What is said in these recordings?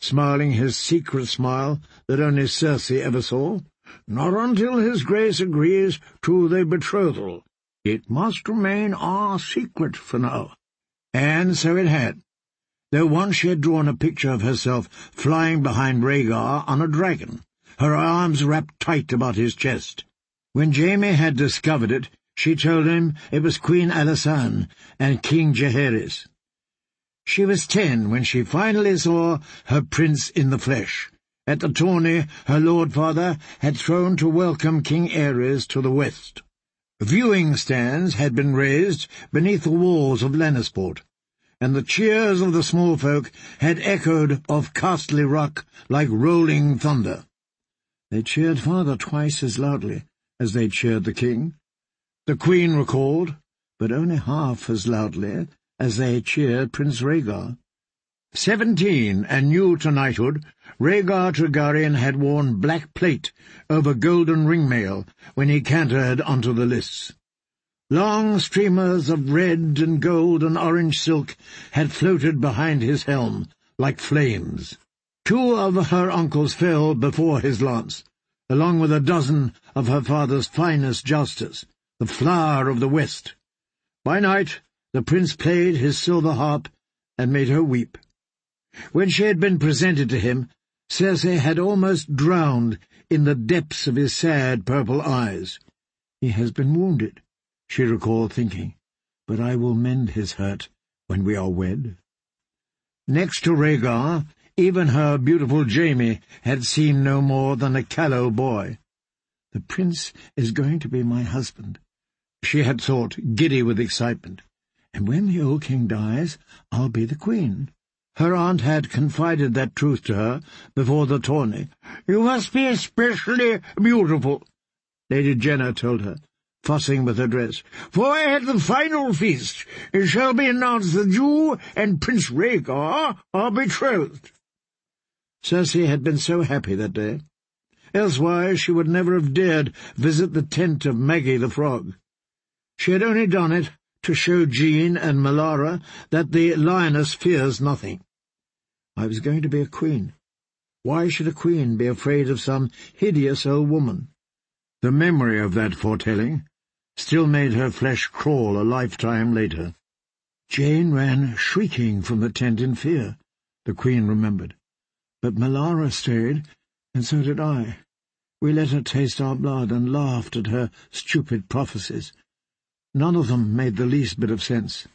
smiling his secret smile that only Circe ever saw. "Not until his grace agrees to the betrothal. It must remain our secret for now." And so it had, though once she had drawn a picture of herself flying behind Rhaegar on a dragon, her arms wrapped tight about his chest. When Jaime had discovered it, she told him it was Queen Alysanne and King Jaehaerys. She was 10 when she finally saw her prince in the flesh. At the tourney her lord father had thrown to welcome King Aerys to the west. Viewing stands had been raised beneath the walls of Lannisport, and the cheers of the small folk had echoed off Castle Rock like rolling thunder. They cheered father twice as loudly as they cheered the king. The queen recalled, but only half as loudly as they cheered Prince Rhaegar. 17 and new to knighthood, Rhaegar Targaryen had worn black plate over golden ringmail when he cantered onto the lists. Long streamers of red and gold and orange silk had floated behind his helm like flames. 2 of her uncles fell before his lance, along with a dozen of her father's finest jousters, the flower of the West. By night the prince played his silver harp and made her weep. When she had been presented to him, Circe had almost drowned in the depths of his sad purple eyes. "He has been wounded," she recalled thinking, "but I will mend his hurt when we are wed." Next to Rhaegar, even her beautiful Jaime had seemed no more than a callow boy. "The prince is going to be my husband," she had thought, giddy with excitement, "and when the old king dies, I'll be the queen." Her aunt had confided that truth to her before the tourney. "You must be especially beautiful," Lady Jenna told her, fussing with her dress, "for at the final feast it shall be announced that you and Prince Rhaegar are betrothed." Circe had been so happy that day. Elsewise she would never have dared visit the tent of Maggie the Frog. She had only done it to show Jean and Melara that the lioness fears nothing. I was going to be a queen. Why should a queen be afraid of some hideous old woman? The memory of that foretelling still made her flesh crawl a lifetime later. Jane ran shrieking from the tent in fear, the queen remembered. But Melara stayed, and so did I. We let her taste our blood and laughed at her stupid prophecies. None of them made the least bit of sense.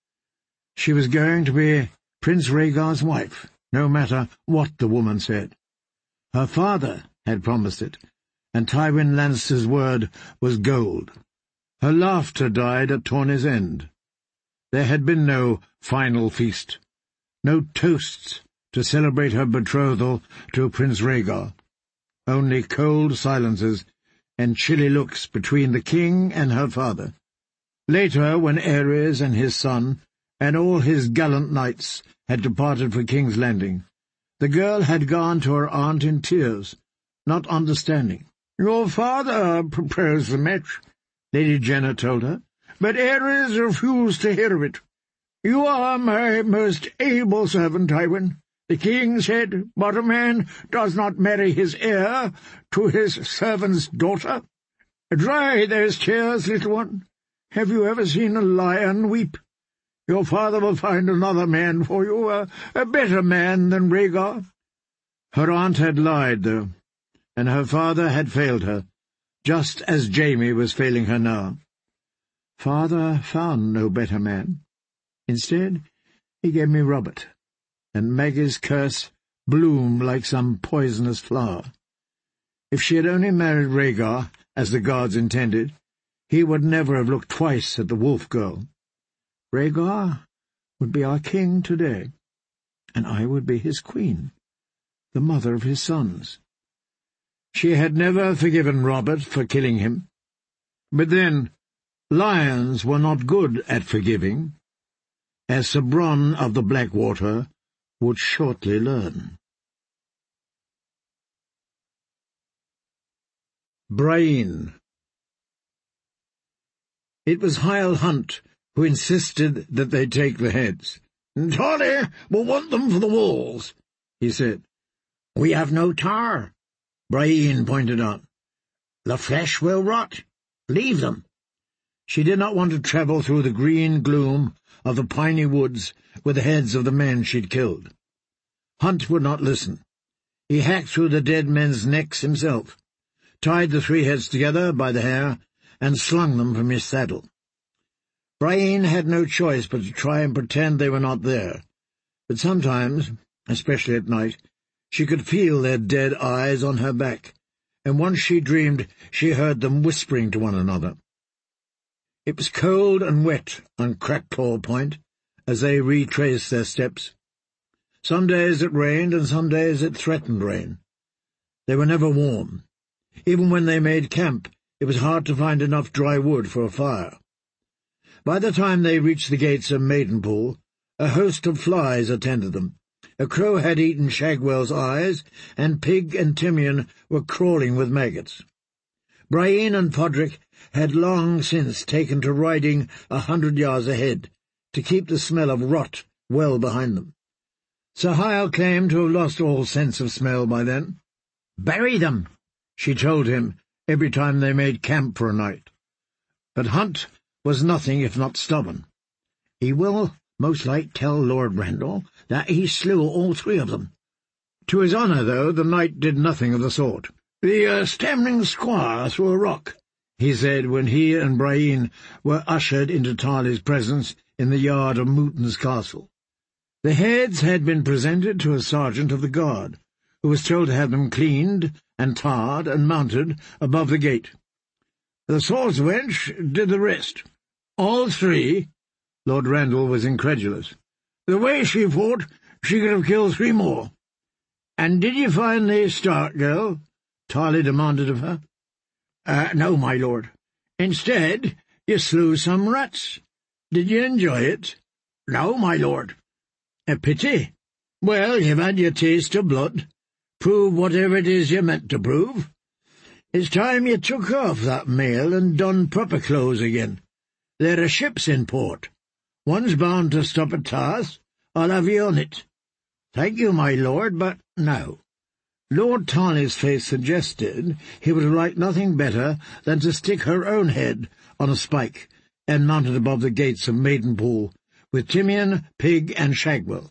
She was going to be Prince Rhaegar's wife, no matter what the woman said. Her father had promised it, and Tywin Lannister's word was gold. Her laughter died at Tourney's end. There had been no final feast, no toasts to celebrate her betrothal to Prince Rhaegar, only cold silences and chilly looks between the king and her father. Later, when Aerys and his son, and all his gallant knights, had departed for King's Landing, the girl had gone to her aunt in tears, not understanding. "Your father proposed the match," Lady Jenna told her, "but Aerys refused to hear of it. You are my most able servant, Tywin. The king said, but a man does not marry his heir to his servant's daughter. Dry those tears, little one. Have you ever seen a lion weep? Your father will find another man for you, a better man than Rhaegar." Her aunt had lied, though, and her father had failed her, just as Jaime was failing her now. Father found no better man. Instead, he gave me Robert, and Maggie's curse bloomed like some poisonous flower. If she had only married Rhaegar, as the gods intended, he would never have looked twice at the wolf girl. Rhaegar would be our king today, and I would be his queen, the mother of his sons. She had never forgiven Robert for killing him. But then, lions were not good at forgiving, as Sabron of the Blackwater would shortly learn. Brienne. It was Hyle Hunt who insisted that they take the heads. "Tolly will want them for the walls," he said. "We have no tar," Brian pointed out. "The flesh will rot. Leave them." She did not want to travel through the green gloom of the piney woods with the heads of the men she'd killed. Hunt would not listen. He hacked through the dead men's necks himself, tied the 3 heads together by the hair, and slung them from his saddle. Brian had no choice but to try and pretend they were not there, but sometimes, especially at night, she could feel their dead eyes on her back, and once she dreamed she heard them whispering to one another. It was cold and wet on Crackclaw Point as they retraced their steps. Some days it rained, and some days it threatened rain. They were never warm. Even when they made camp, it was hard to find enough dry wood for a fire. By the time they reached the gates of Maidenpool, a host of flies attended them. A crow had eaten Shagwell's eyes, and Pig and Timian were crawling with maggots. Brian and Podrick had long since taken to riding 100 yards ahead, to keep the smell of rot well behind them. Sahil claimed to have lost all sense of smell by then. "Bury them," she told him every time they made camp for a night. But Hunt was nothing if not stubborn. "He will most like tell Lord Randall that he slew all 3 of them." To his honour, though, the knight did nothing of the sort. "The Stamling Squire threw a rock," he said when he and Brian were ushered into Tarley's presence in the yard of Mooton's castle. The heads had been presented to a sergeant of the guard, who was told to have them cleaned and tarred and mounted above the gate. The swords wench did the rest. "All 3? Lord Randall was incredulous. "The way she fought, she could have killed 3 more. "And did you find the Stark girl?" Tarley demanded of her. "No, my lord. Instead, you slew some rats. Did you enjoy it?" "No, my lord." "A pity. Well, you've had your taste of blood. Prove whatever it is you meant to prove. It's time you took off that mail and donned proper clothes again. There are ships in port. One's bound to stop at Tarth. I'll have you on it." "Thank you, my lord, but no." Lord Tarley's face suggested he would have liked nothing better than to stick her own head on a spike and mount it above the gates of Maidenpool, with Timian, Pig, and Shagwell.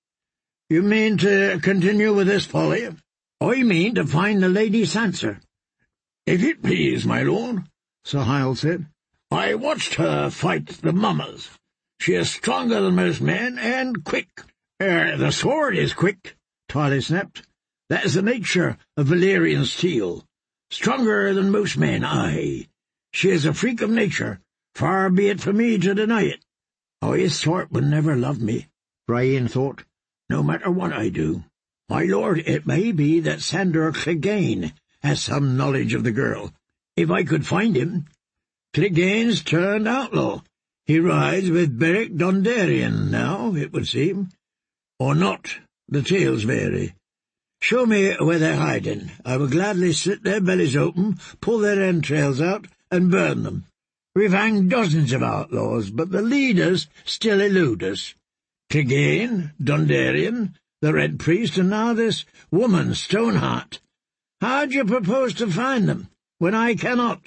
"You mean to continue with this folly?" "I mean to find the Lady Sansa." "If it please, my lord," Sahil said. "I watched her fight the mummers. She is stronger than most men, and quick." The sword is quick," Tarley snapped. "That is the nature of Valyrian steel. Stronger than most men, aye. She is a freak of nature. Far be it for me to deny it." "His sort would never love me," Brian thought, "no matter what I do. My lord, it may be that Sandor Clegane has some knowledge of the girl. If I could find him. Clegane's turned outlaw. He rides with Beric Dondarrion now, it would seem. Or not. The tales vary. Show me where they're hiding. I will gladly slit their bellies open, pull their entrails out, and burn them. We've hanged dozens of outlaws, but the leaders still elude us. Clegane, Dondarrion, the Red Priest, and now this woman, Stoneheart. How do you propose to find them, when I cannot?"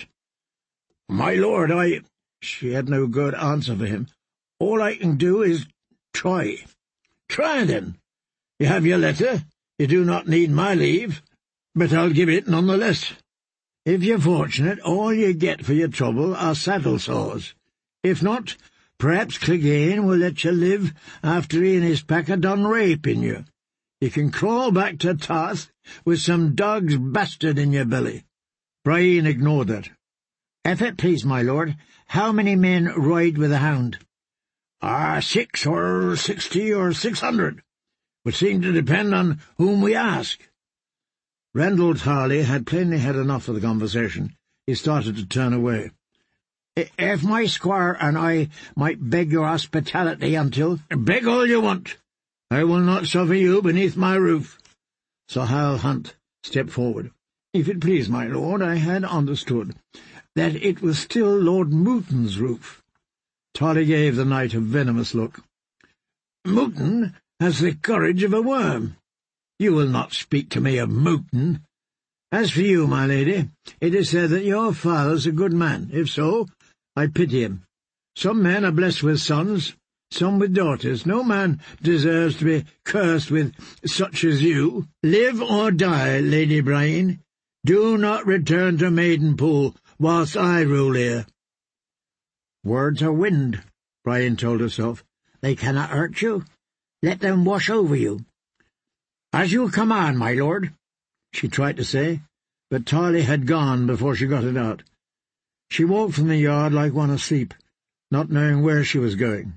"My lord, She had no good answer for him. "All I can do is try." "Try, then. You have your letter. You do not need my leave, but I'll give it none the less. If you're fortunate, all you get for your trouble are saddle sores. If not, perhaps Clegane will let you live after he and his pack are done raping you. You can crawl back to Tarth with some dog's bastard in your belly." Brian ignored that. "If it please, my lord, how many men ride with a hound?" 6 or 60 or 600. Would seem to depend on whom we ask." Randall Tarley had plainly had enough of the conversation. He started to turn away. "If my squire and I might beg your hospitality until—" "Beg all you want. I will not suffer you beneath my roof." Sahil Hunt stepped forward. "If it please, my lord, I had understood that it was still Lord Mooton's roof." Tarley gave the knight a venomous look. "Mooton has the courage of a worm. You will not speak to me of mooting. As for you, my lady, it is said that your father's a good man. If so, I pity him. Some men are blessed with sons, some with daughters. No man deserves to be cursed with such as you. Live or die, Lady Brian. Do not return to Maidenpool whilst I rule here. Words are wind, Brian told herself. They cannot hurt you. Let them wash over you. As you command, my lord, she tried to say, but Tarley had gone before she got it out. She walked from the yard like one asleep, not knowing where she was going.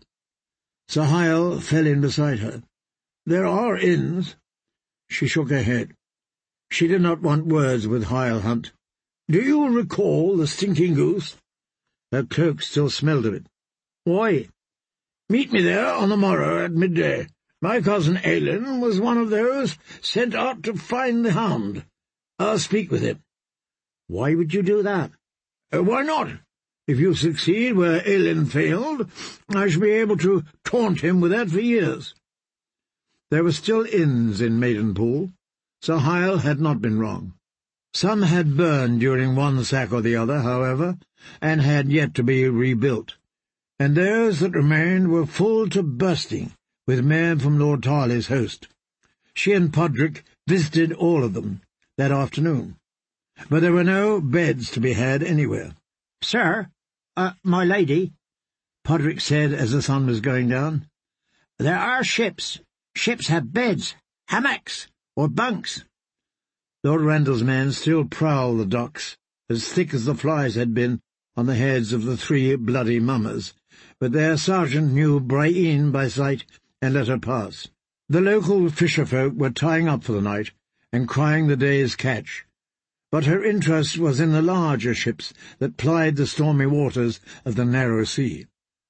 Sir Hyle fell in beside her. There are inns. She shook her head. She did not want words with Hyle Hunt. Do you recall the Stinking Goose? Her cloak still smelled of it. Why? Meet me there on the morrow at midday. My cousin Aylin was one of those sent out to find the hound. I'll speak with him. Why would you do that? Why not? If you succeed where Aylin failed, I shall be able to taunt him with that for years. There were still inns in Maidenpool. Sir Hyle had not been wrong. Some had burned during one sack or the other, however, and had yet to be rebuilt, and those that remained were full to bursting with men from Lord Tarley's host. She and Podrick visited all of them that afternoon, but there were no beds to be had anywhere. "Sir, my lady," Podrick said as the sun was going down, "there are ships. Ships have beds, hammocks, or bunks." Lord Randall's men still prowled the docks, as thick as the flies had been on the heads of the 3 bloody mummers, but their sergeant knew Brian by sight and let her pass. The local fisherfolk were tying up for the night and crying the day's catch, but her interest was in the larger ships that plied the stormy waters of the narrow sea.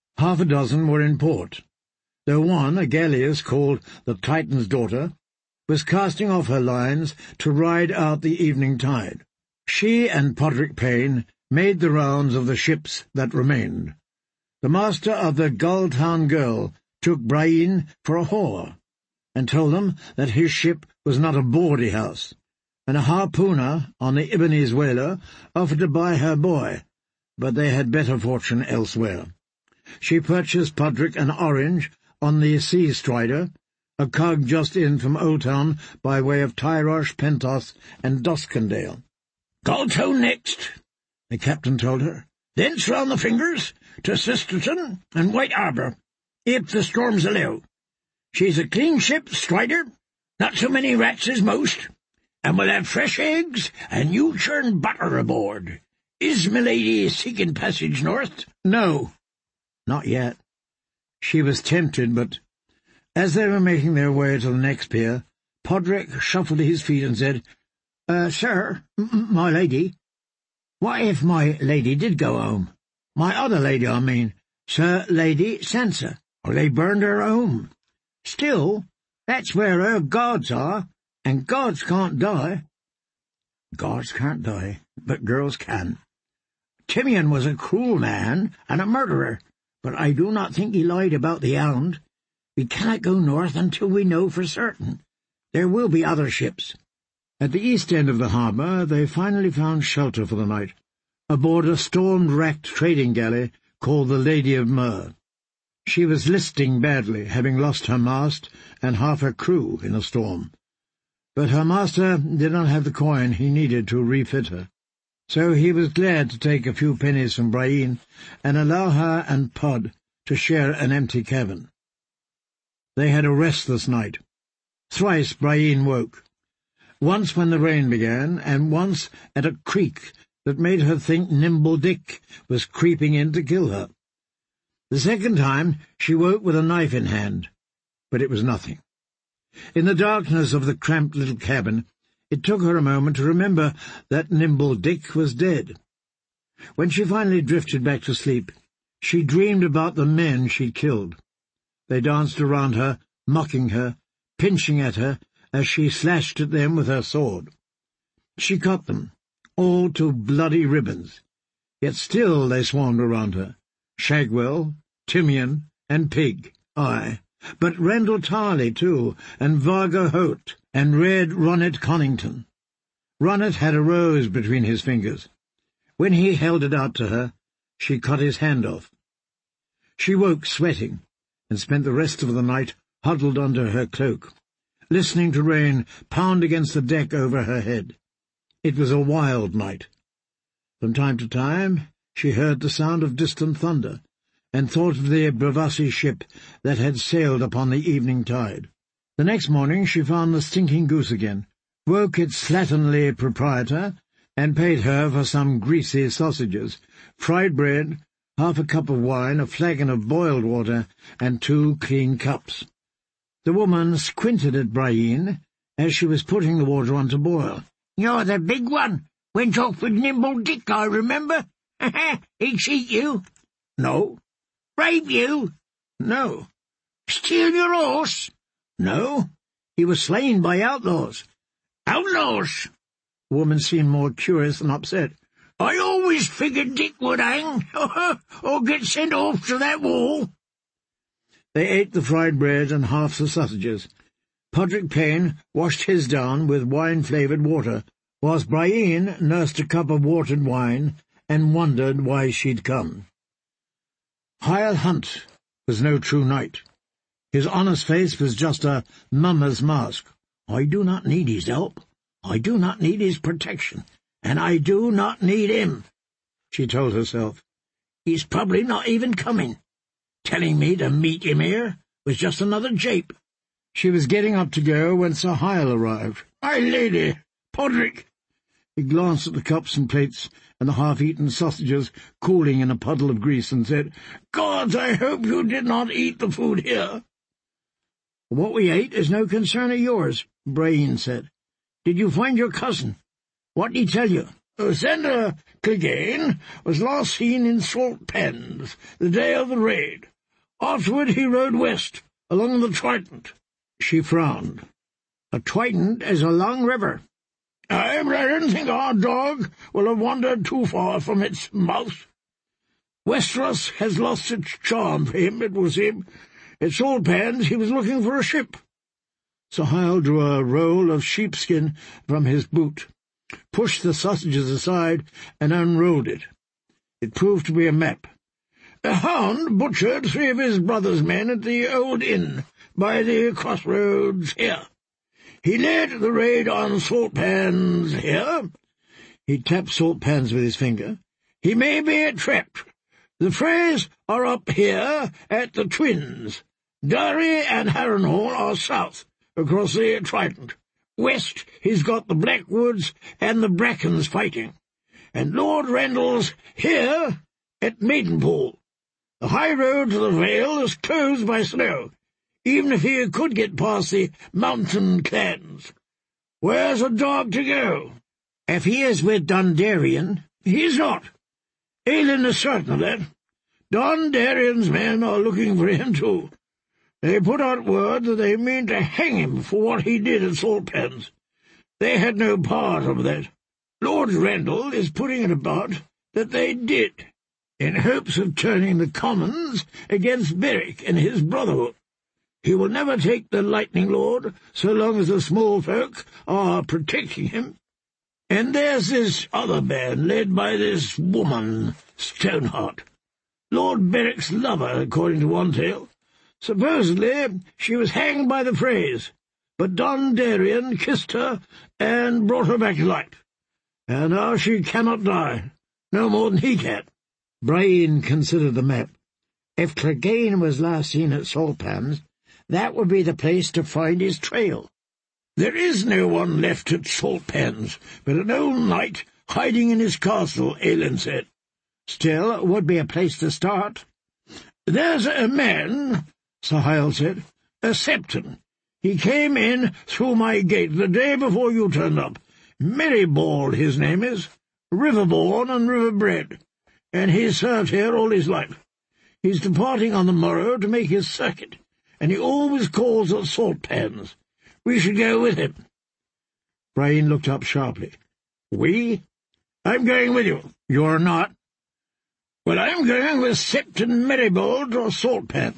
6 were in port, though one, a galleass called the Titan's Daughter, was casting off her lines to ride out the evening tide. She and Podrick Payne made the rounds of the ships that remained. The master of the Gulltown Girl took Brian for a whore, and told them that his ship was not a bawdy house, and a harpooner on the Ibbenese whaler offered to buy her boy, but they had better fortune elsewhere. She purchased Podrick an orange on the Sea Strider, a cog just in from Oldtown by way of Tyrosh, Pentos, and Doskendale. "Gulltown next," the captain told her. "Thence round the fingers to Sisterton and White Harbour, if the storms allow. She's a clean ship, Strider, not so many rats as most, and we'll have fresh eggs and new churned butter aboard. Is milady seeking passage north?" "No, not yet." She was tempted, but as they were making their way to the next pier, Podrick shuffled to his feet and said, "Sir, my lady, what if my lady did go home? My other lady, I mean, Sir Lady Sansa, or they burned her home. Still, that's where her gods are, and gods can't die." "Gods can't die, but girls can. Timian was a cruel man and a murderer, but I do not think he lied about the hound. We cannot go north until we know for certain. There will be other ships." At the east end of the harbour they finally found shelter for the night, aboard a storm-racked trading galley called the Lady of Mur. She was listing badly, having lost her mast and half her crew in a storm. But her master did not have the coin he needed to refit her, so he was glad to take a few pennies from Brian and allow her and Pod to share an empty cabin. They had a restless night. Thrice Brian woke, once when the rain began, and once at a creak that made her think Nimble Dick was creeping in to kill her. The second time she woke with a knife in hand, but it was nothing. In the darkness of the cramped little cabin, it took her a moment to remember that Nimble Dick was dead. When she finally drifted back to sleep, she dreamed about the men she'd killed. They danced around her, mocking her, pinching at her as she slashed at them with her sword. She cut them, all to bloody ribbons, yet still they swarmed around her. Shagwell, Timian, and Pig, aye, but Rendell Tarley, too, and Vargo Holt, and Red Ronnet Connington. Ronnet had a rose between his fingers. When he held it out to her, she cut his hand off. She woke sweating, and spent the rest of the night huddled under her cloak, listening to rain pound against the deck over her head. It was a wild night. From time to time she heard the sound of distant thunder, and thought of the Bravassi ship that had sailed upon the evening tide. The next morning she found the stinking goose again, woke its slatternly proprietor, and paid her for some greasy sausages, fried bread, half a cup of wine, a flagon of boiled water, and 2 clean cups. The woman squinted at Brayeen as she was putting the water on to boil. "You're the big one. Went off with Nimble Dick, I remember. He cheat you?" "No." "Rape you?" "No." "Steal your horse?" "No. He was slain by outlaws." "Outlaws?" The woman seemed more curious than upset. "I always figured Dick would hang, or get sent off to that wall." They ate the fried bread and half the sausages. Podrick Payne washed his down with wine-flavoured water, whilst Brayeen nursed a cup of watered wine and wondered why she'd come. Hyle Hunt was no true knight. His honest face was just a mummer's mask. "I do not need his help. I do not need his protection. And I do not need him," she told herself. "He's probably not even coming. Telling me to meet him here was just another jape." She was getting up to go when Sir Hyle arrived. "My lady, Podrick." He glanced at the cups and plates and the half-eaten sausages cooling in a puddle of grease and said, "Gods, I hope you did not eat the food here." "What we ate is no concern of yours," Brayeen said. "Did you find your cousin? What did he tell you?" "Senator Clegane was last seen in Salt Pens the day of the raid. Afterward he rode west, along the Trident." She frowned. "A Trident is a long river." "I don't think our dog will have wandered too far from its mouth. Westeros has lost its charm for him, it will seem. At Salt Pens he was looking for a ship." Sir Hyle drew a roll of sheepskin from his boot, pushed the sausages aside, and unrolled it. It proved to be a map. "A hound butchered 3 of his brother's men at the old inn by the crossroads here. He led the raid on Salt Pens here." He tapped Salt Pens with his finger. "He may be trapped. The Freys are up here at the Twins. Darry and Harrenhal are south, across the Trident. West he's got the Blackwoods and the Brackens fighting. And Lord Rendell's here at Maidenpool. The high road to the Vale is closed by snow, even if he could get past the mountain clans. Where's a dog to go?" "If he is with Dondarrion—" "He's not. Aelin is certain of that. Dondarrion's men are looking for him, too. They put out word that they mean to hang him for what he did at Salt Pens. They had no part of that. Lord Rendell is putting it about that they did, in hopes of turning the Commons against Beric and his brotherhood. He will never take the Lightning Lord so long as the small folk are protecting him. And there's this other band led by this woman, Stoneheart, Lord Beric's lover, according to one tale. Supposedly she was hanged by the Freys, but Dondarrion kissed her and brought her back to life. And now she cannot die, no more than he can." Brayeen considered the map. If Clegane was last seen at Salt Pens, that would be the place to find his trail. "There is no one left at Salt Pens but an old knight hiding in his castle," Aelin said. "Still, it would be a place to start." "There's a man," Sir Hyle said, "a Septon. He came in through my gate the day before you turned up. Merrybald his name is, river-born and river-bred, and he's served here all his life. He's departing on the morrow to make his circuit, and he always calls at Salt Pens. We should go with him." Brayeen looked up sharply. "We? I'm going with you." "You're not." "Well, I'm going with Septon Merrybald to Salt Pens.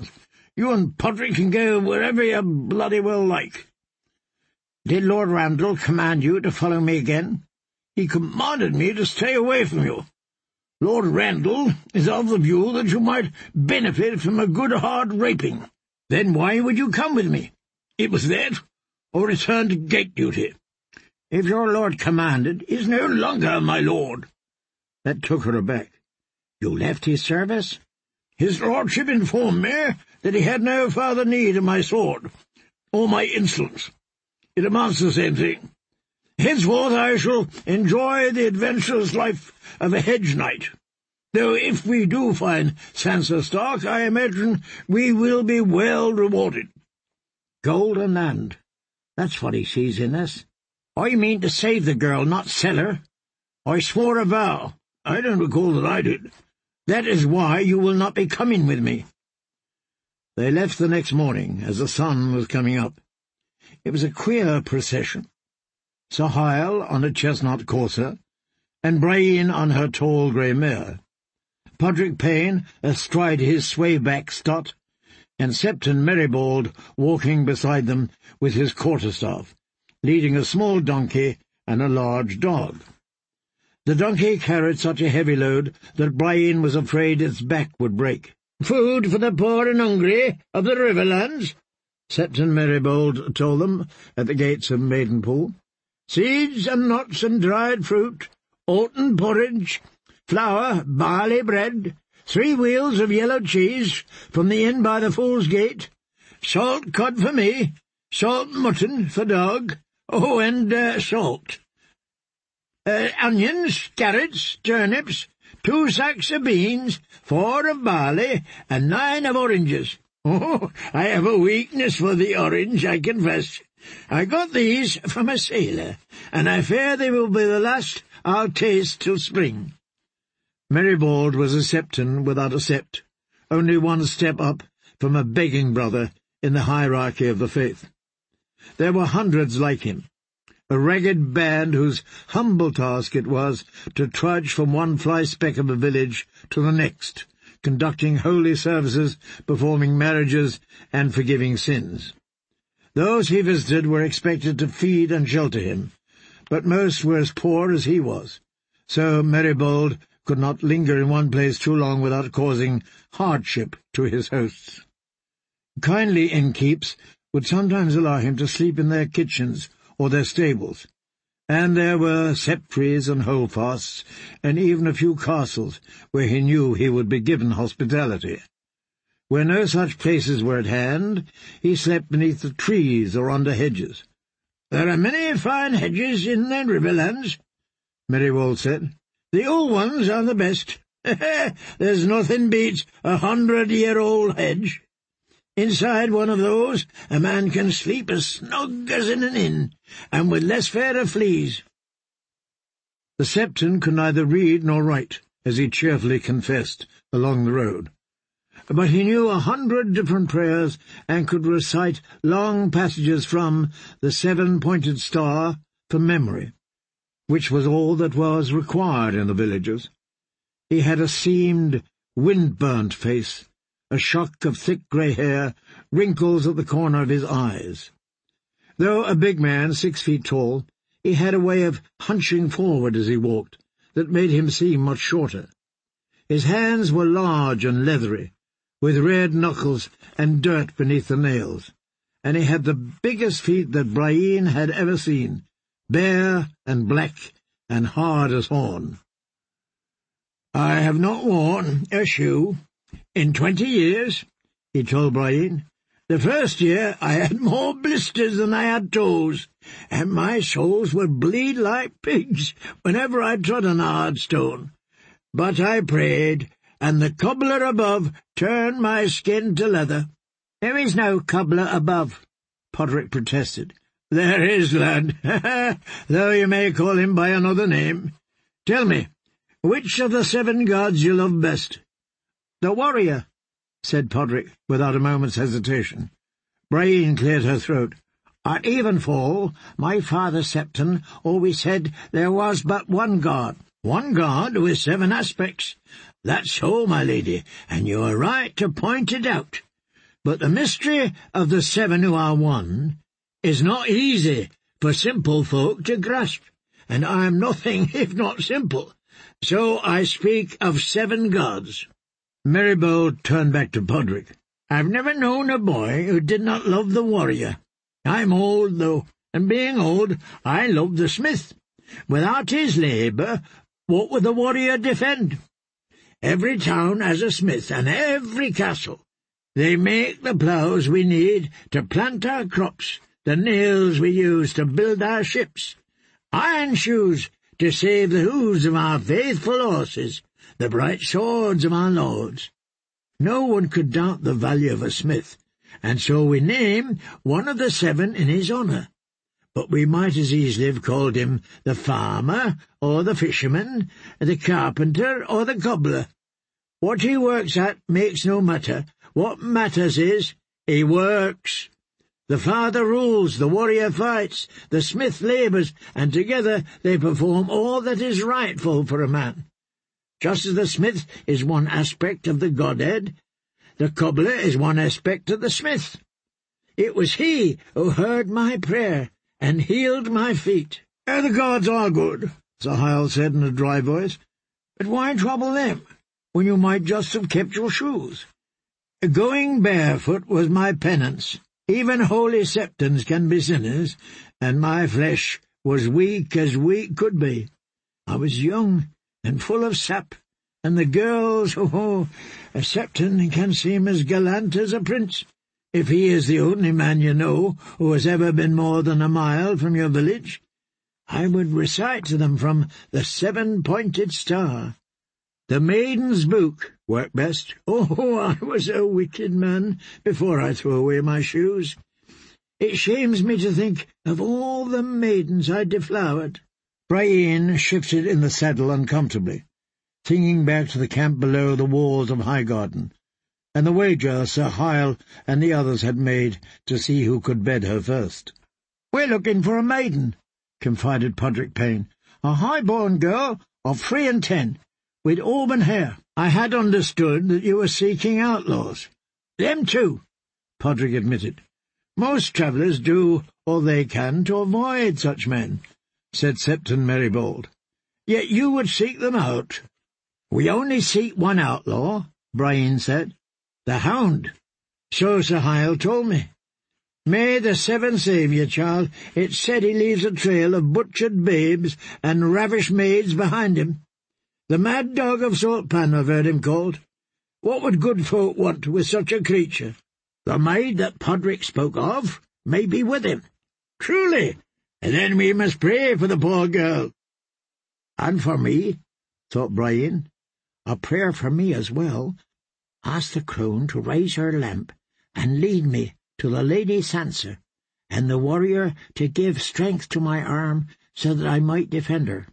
You and Podrick can go wherever you bloody well like." "Did Lord Randall command you to follow me again?" "He commanded me to stay away from you. Lord Randall is of the view that you might benefit from a good hard raping." "Then why would you come with me?" "It was that, or return to gate duty." "If your lord commanded—" "Is no longer my lord." That took her aback. "You left his service?" "His lordship informed me that he had no further need of my sword, or my insolence. It amounts to the same thing. Henceforth I shall enjoy the adventurous life of a hedge knight, though if we do find Sansa Stark, I imagine we will be well rewarded." "Gold and land. That's what he sees in us. I mean to save the girl, not sell her. I swore a vow." "I don't recall that I did." "That is why you will not be coming with me." They left the next morning, as the sun was coming up. It was a queer procession. Sir Hyle on a chestnut courser, and Brienne on her tall grey mare, Podrick Payne astride his swayback stot, and Septon Meribald walking beside them with his quarterstaff, leading a small donkey and a large dog. The donkey carried such a heavy load that Brienne was afraid its back would break. "Food for the poor and hungry of the Riverlands," Septon Meribald told them at the gates of Maidenpool. "Seeds and nuts and dried fruit, oaten porridge, flour, barley bread, 3 wheels of yellow cheese from the inn by the Fool's Gate, salt cod for me, salt mutton for dog, and salt. Onions, carrots, turnips, 2 sacks of beans, 4 of barley, and 9 of oranges. Oh, I have a weakness for the orange, I confess. I got these from a sailor, and I fear they will be the last I'll taste till spring." Meribald was a Septon without a sept, only one step up from a begging brother in the hierarchy of the faith. There were hundreds like him, a ragged band whose humble task it was to trudge from one fly-speck of a village to the next, conducting holy services, performing marriages, and forgiving sins. Those he visited were expected to feed and shelter him, but most were as poor as he was, so Meribald could not linger in one place too long without causing hardship to his hosts. Kindly innkeeps would sometimes allow him to sleep in their kitchens or their stables, and there were septries and holdfasts, and even a few castles where he knew he would be given hospitality. Where no such places were at hand, he slept beneath the trees or under hedges. "There are many fine hedges in the Riverlands," Meribald said. "The old ones are the best. There's nothing beats 100-year-old hedge. Inside one of those a man can sleep as snug as in an inn, and with less fear of fleas." The Septon could neither read nor write, as he cheerfully confessed, along the road. But he knew 100 different prayers, and could recite long passages from the 7-pointed star from memory, which was all that was required in the villages. He had a seamed, wind-burnt face, a shock of thick grey hair, wrinkles at the corner of his eyes. Though a big man, 6 feet tall, he had a way of hunching forward as he walked that made him seem much shorter. His hands were large and leathery, with red knuckles and dirt beneath the nails, and he had the biggest feet that Brienne had ever seen, bare and black and hard as horn. "I have not worn a shoe in 20 years, he told Brienne. "The first year I had more blisters than I had toes, and my soles would bleed like pigs whenever I trod on a hard stone. But I prayed, and the cobbler above turned my skin to leather." "There is no cobbler above," Podrick protested. "There is, lad, though you may call him by another name. Tell me, which of the 7 gods you love best?" "The warrior," said Podrick, without a moment's hesitation. Brienne cleared her throat. "At evenfall, my father Septon always said there was but one god." "One god with 7 aspects. That's so, my lady, and you are right to point it out. But the mystery of the 7 who are one is not easy for simple folk to grasp, and I am nothing if not simple. So I speak of 7 gods." Meribold turned back to Podrick. "I've never known a boy who did not love the warrior. I'm old, though, and being old, I love the smith. Without his labour, what would the warrior defend? Every town has a smith, and every castle. They make the ploughs we need to plant our crops, the nails we use to build our ships, iron shoes to save the hooves of our faithful horses, the bright swords of our lords. No one could doubt the value of a smith, and so we name one of the 7 in his honour. But we might as easily have called him the farmer, or the fisherman, the carpenter, or the cobbler. What he works at makes no matter. What matters is, he works. The father rules, the warrior fights, the smith labours, and together they perform all that is rightful for a man. Just as the smith is one aspect of the Godhead, the cobbler is one aspect of the smith. It was he who heard my prayer and healed my feet." "The gods are good," Sahil said in a dry voice, "but why trouble them, when you might just have kept your shoes? Going barefoot was my penance. Even holy septons can be sinners, and my flesh was weak as weak could be. I was young and full of sap, and the girls, a septon can seem as gallant as a prince, if he is the only man you know who has ever been more than a mile from your village. I would recite to them from the 7-pointed star. The Maiden's Book worked best. Oh, I was a wicked man before I threw away my shoes. It shames me to think of all the maidens I deflowered." Brian shifted in the saddle uncomfortably, thinking back to the camp below the walls of Highgarden, and the wager Sir Hyle and the others had made to see who could bed her first. "We're looking for a maiden," confided Podrick Payne, "a high-born girl of 3 and 10, with auburn hair. I had understood that you were seeking outlaws." "Them too," Podrick admitted. "Most travellers do all they can to avoid such men," said Septon Meribold. "Yet you would seek them out." "We only seek one outlaw," Brian said. "The Hound. So Sir Hyle told me. May the 7 save you, child. It's said he leaves a trail of butchered babes and ravished maids behind him. The mad dog of Saltpan, I've heard him called. What would good folk want with such a creature? The maid that Podrick spoke of may be with him." "Truly, and then we must pray for the poor girl." "And for me," thought Brian. "A prayer for me as well. Ask the crone to raise her lamp and lead me to the Lady Sansa, and the warrior to give strength to my arm so that I might defend her."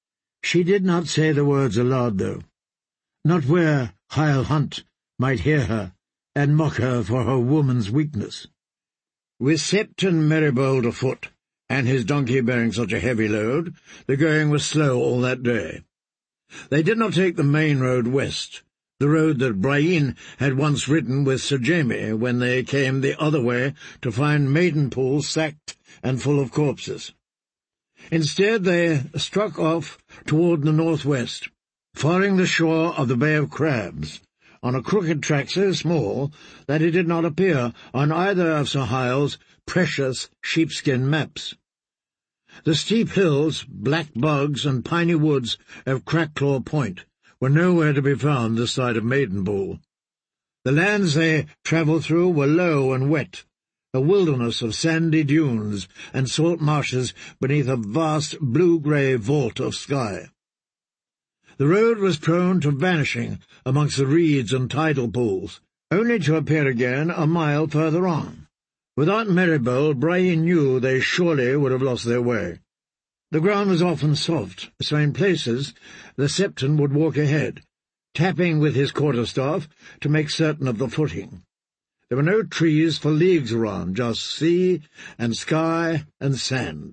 She did not say the words aloud, though, not where Hyle Hunt might hear her and mock her for her woman's weakness. With Septon Meribold afoot, and his donkey bearing such a heavy load, the going was slow all that day. They did not take the main road west, the road that Brian had once ridden with Sir Jamie when they came the other way to find Maidenpool sacked and full of corpses. Instead they struck off toward the northwest, following the shore of the Bay of Crabs, on a crooked track so small that it did not appear on either of Sir Hyle's precious sheepskin maps. The steep hills, black bogs, and piney woods of Crackclaw Point were nowhere to be found this side of Maidenpool. The lands they travelled through were low and wet, a wilderness of sandy dunes and salt marshes beneath a vast blue-grey vault of sky. The road was prone to vanishing amongst the reeds and tidal pools, only to appear again a mile further on. Without Meribold, Brian knew they surely would have lost their way. The ground was often soft, so in places the Septon would walk ahead, tapping with his quarterstaff to make certain of the footing. There were no trees for leagues around, just sea and sky and sand.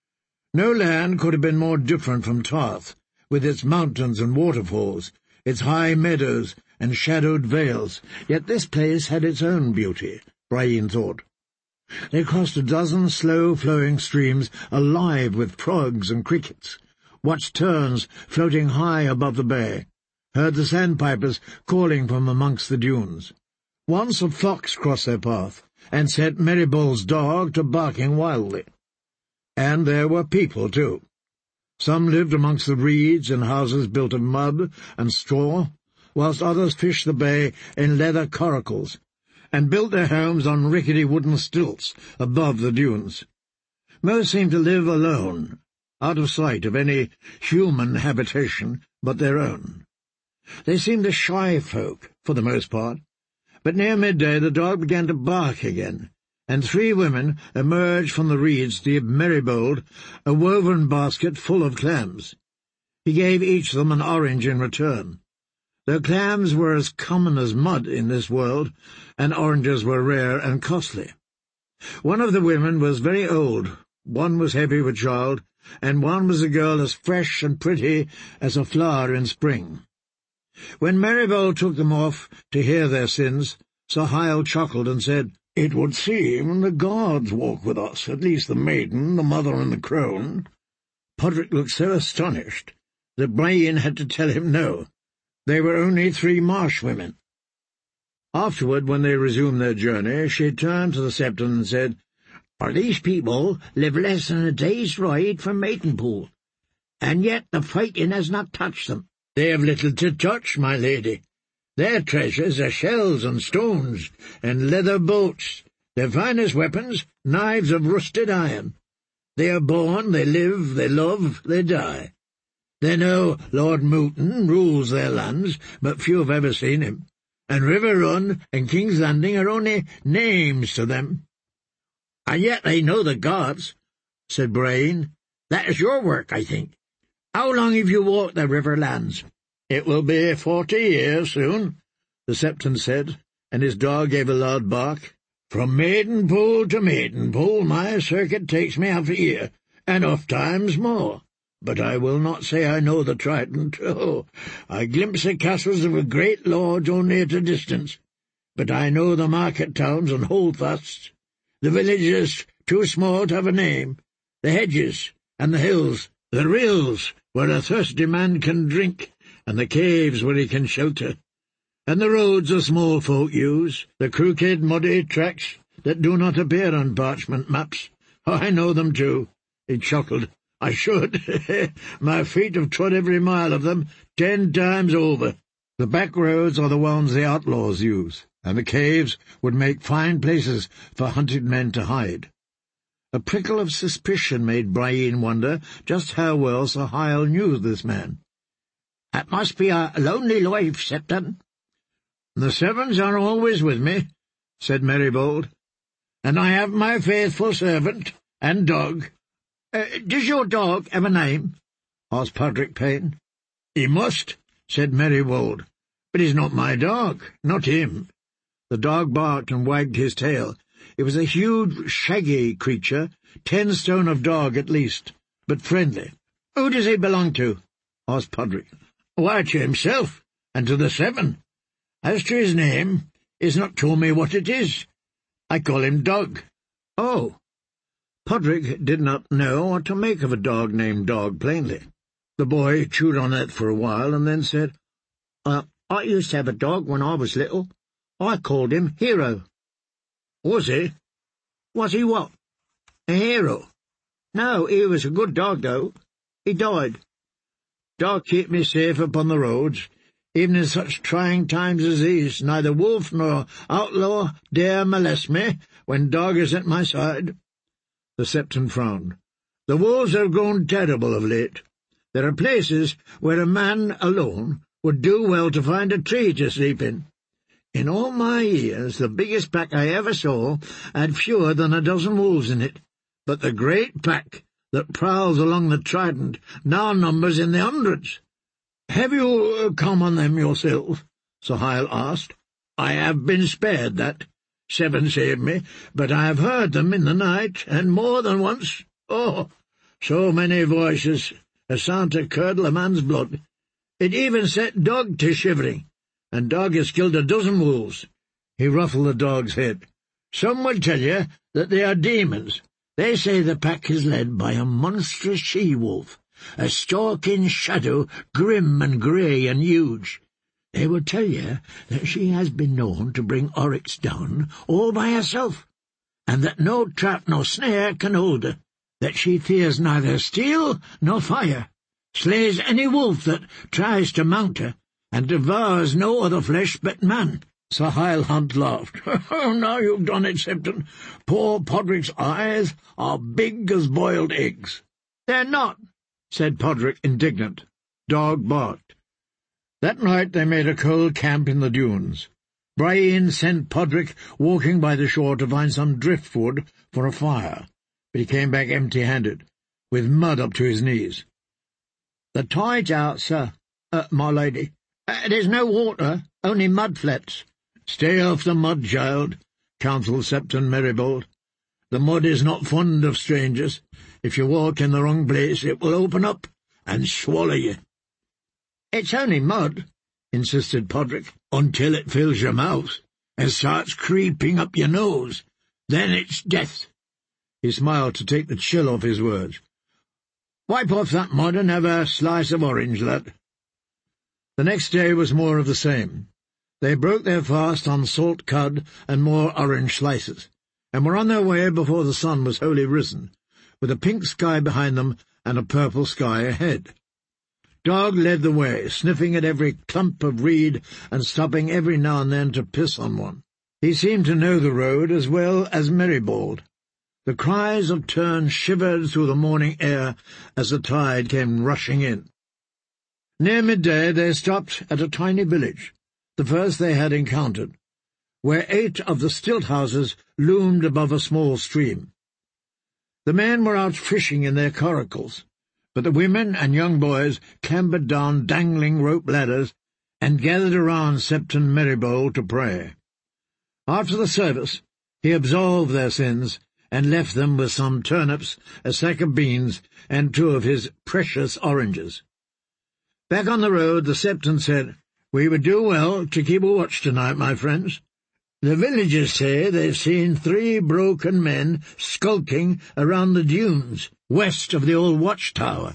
No land could have been more different from Tarth, with its mountains and waterfalls, its high meadows and shadowed vales, yet this place had its own beauty, Brian thought. They crossed a dozen slow-flowing streams alive with frogs and crickets, watched terns floating high above the bay, heard the sandpipers calling from amongst the dunes. Once a fox crossed their path, and set Merrybold's dog to barking wildly. And there were people, too. Some lived amongst the reeds in houses built of mud and straw, whilst others fished the bay in leather coracles, and built their homes on rickety wooden stilts above the dunes. Most seemed to live alone, out of sight of any human habitation but their own. They seemed a shy folk, for the most part, but near midday the dog began to bark again, and 3 women emerged from the reeds to give Merrybold a woven basket full of clams. He gave each of them an orange in return. Though clams were as common as mud in this world, and oranges were rare and costly. One of the women was very old, one was heavy with child, and one was a girl as fresh and pretty as a flower in spring. When Merrybold took them off to hear their sins, Sir Hyle chuckled and said, "It would seem the gods walk with us, at least the maiden, the mother, and the crone." Podrick looked so astonished that Brian had to tell him no. They were only 3 marsh women. Afterward, when they resumed their journey, she turned to the Septon and said, "These people live less than a day's ride from Maidenpool, and yet the fighting has not touched them." "They have little to touch, my lady. Their treasures are shells and stones, and leather boats. Their finest weapons, knives of rusted iron. They are born, they live, they love, they die. They know Lord Mooton rules their lands, but few have ever seen him, and River Run and King's Landing are only names to them." "And yet they know the gods," said Brian. "That is your work, I think. How long have you walked the river lands?" "It will be 40 years soon," the Septon said, and his dog gave a loud bark. "From Maidenpool to Maidenpool my circuit takes me half a year, and oft times more. But I will not say I know the Trident. Oh, I glimpse the castles of a great lords only at a distance. But I know the market towns and holdfasts, the villages too small to have a name, the hedges and the hills, the rills where a thirsty man can drink, and the caves where he can shelter, and the roads the small folk use, the crooked, muddy tracks that do not appear on parchment maps. Oh, I know them too." He chuckled. "I should. My feet have trod every mile of them 10 times over. The back roads are the ones the outlaws use, and the caves would make fine places for hunted men to hide." A prickle of suspicion made Brian wonder just how well Sir Hyle knew this man. "That must be a lonely life, Septon." "The Sevens are always with me," said Merrybold, "and I have my faithful servant and dog." "Does your dog have a name?" asked Podrick Payne. "He must," said Merrybold, "but he's not my dog, not him." The dog barked and wagged his tail. It was a huge, shaggy creature, 10 stone of dog at least, but friendly. "Who does he belong to?" asked Podrick. "Why, to himself, and to the 7. As to his name, he's not told me what it is. I call him Dog." "Oh." Podrick did not know what to make of a dog named Dog, plainly. The boy chewed on it for a while, and then said, I used to have a dog when I was little. I called him Hero." "Was he?" "Was he what?" "A hero." "No, he was a good dog, though. He died." "Dog keep me safe upon the roads. Even in such trying times as these, neither wolf nor outlaw dare molest me when Dog is at my side." The Septon frowned. "The wolves have grown terrible of late. There are places where a man alone would do well to find a tree to sleep in. In all my years, the biggest pack I ever saw had fewer than a dozen wolves in it, but the great pack that prowls along the Trident now numbers in the hundreds." "Have you come on them yourself?" Sir Hyle asked. "I have been spared that. 7 saved me, but I have heard them in the night, and more than once. Oh, so many voices, a sound to curdle a man's blood. It even set Dog to shivering. and Dog has killed a dozen wolves." He ruffled the dog's head. "Some would tell you that they are demons. They say the pack is led by a monstrous she-wolf, a stalking shadow, grim and grey and huge. They will tell you that she has been known to bring oryx down all by herself, and that no trap nor snare can hold her, that she fears neither steel nor fire, slays any wolf that tries to mount her, and devours no other flesh but man." Sahil Hunt laughed. "Oh, now you've done it, Septon. Poor Podrick's eyes are big as boiled eggs." "They're not," said Podrick, indignant. Dog barked. That night they made a cold camp in the dunes. Brian sent Podrick walking by the shore to find some driftwood for a fire, but he came back empty-handed, with mud up to his knees. "The tide's out, sir, my lady. There's no water, only mud flats." "Stay off the mud, child," counselled Septon Merribold. "The mud is not fond of strangers. If you walk in the wrong place, it will open up and swallow you." "It's only mud," insisted Podrick, "until it fills your mouth and starts creeping up your nose. Then it's death." He smiled to take the chill off his words. "Wipe off that mud and have a slice of orange, lad." The next day was more of the same. They broke their fast on salt cod and more orange slices, and were on their way before the sun was wholly risen, with a pink sky behind them and a purple sky ahead. Dog led the way, sniffing at every clump of reed and stopping every now and then to piss on one. He seemed to know the road as well as Merribold. The cries of tern shivered through the morning air as the tide came rushing in. Near midday they stopped at a tiny village, the first they had encountered, where 8 of the stilt houses loomed above a small stream. The men were out fishing in their coracles, but the women and young boys clambered down dangling rope ladders and gathered around Septon Merribold to pray. After the service, he absolved their sins and left them with some turnips, a sack of beans, and 2 of his precious oranges. Back on the road, the Septon said, "We would do well to keep a watch tonight, my friends. The villagers say they've seen 3 broken men skulking around the dunes, west of the old watchtower."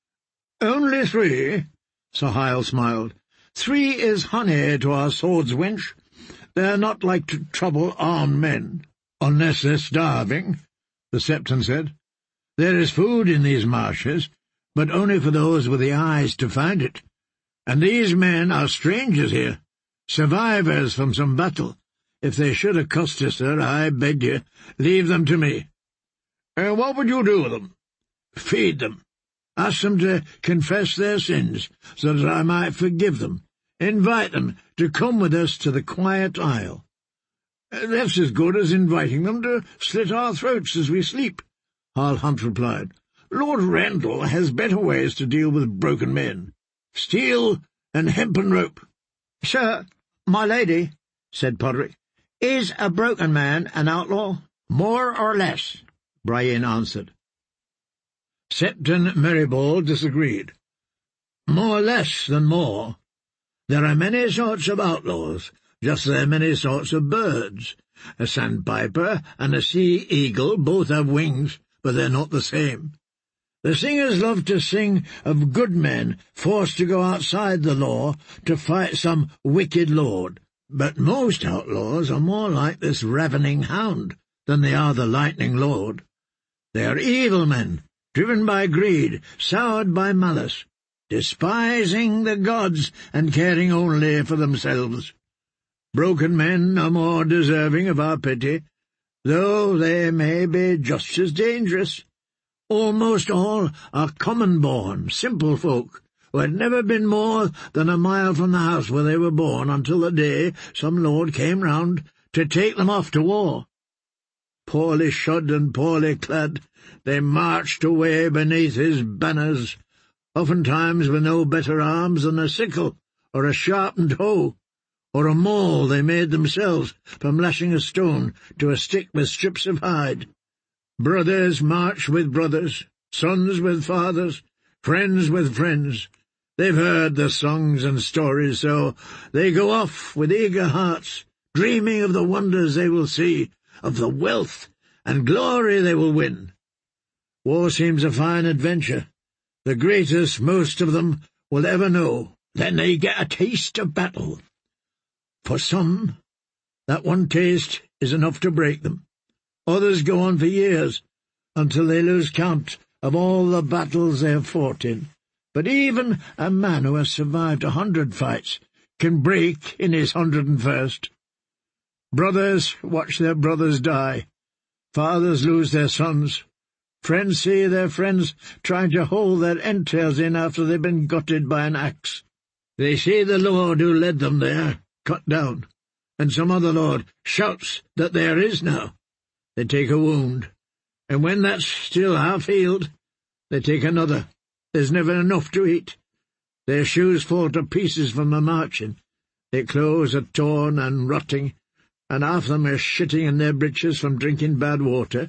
"Only 3?" Sahil smiled. "3 is honey to our swords, wench. They're not like to trouble armed men, unless they're starving," the Septon said. "There is food in these marshes, but only for those with the eyes to find it. And these men are strangers here, survivors from some battle. If they should accost us, sir, I beg you, leave them to me." "What would you do with them?" "Feed them. Ask them to confess their sins, so that I might forgive them. Invite them to come with us to the quiet isle." "That's as good as inviting them to slit our throats as we sleep," Hal Hunt replied. "Lord Randall has better ways to deal with broken men. Steel and hempen rope." "Sir, my lady," said Podrick, "is a broken man an outlaw?" "More or less," Brian answered. Septon Merribold disagreed. "More less than more. There are many sorts of outlaws, just as there are many sorts of birds. A sandpiper and a sea-eagle both have wings, but they're not the same. The singers love to sing of good men forced to go outside the law to fight some wicked lord, but most outlaws are more like this ravening hound than they are the lightning lord. They are evil men, driven by greed, soured by malice, despising the gods and caring only for themselves. Broken men are more deserving of our pity, though they may be just as dangerous. Almost all are common-born, simple folk, who had never been more than a mile from the house where they were born until the day some lord came round to take them off to war. Poorly shod and poorly clad, they marched away beneath his banners, oftentimes with no better arms than a sickle or a sharpened hoe, or a maul they made themselves from lashing a stone to a stick with strips of hide. Brothers march with brothers, sons with fathers, friends with friends, They've heard the songs and stories, so they go off with eager hearts, dreaming of the wonders they will see, of the wealth and glory they will win. War seems a fine adventure, the greatest most of them will ever know. Then they get a taste of battle. For some, that one taste is enough to break them. Others go on for years, until they lose count of all the battles they have fought in. But even a man who has survived 100 fights can break in his 101st. Brothers watch their brothers die. Fathers lose their sons. Friends see their friends trying to hold their entrails in after they've been gutted by an axe. They see the lord who led them there cut down, and some other lord shouts that there is now. They take a wound, and when that's still half healed, they take another. There's never enough to eat. Their shoes fall to pieces from the marching. Their clothes are torn and rotting, and half of them are shitting in their breeches from drinking bad water.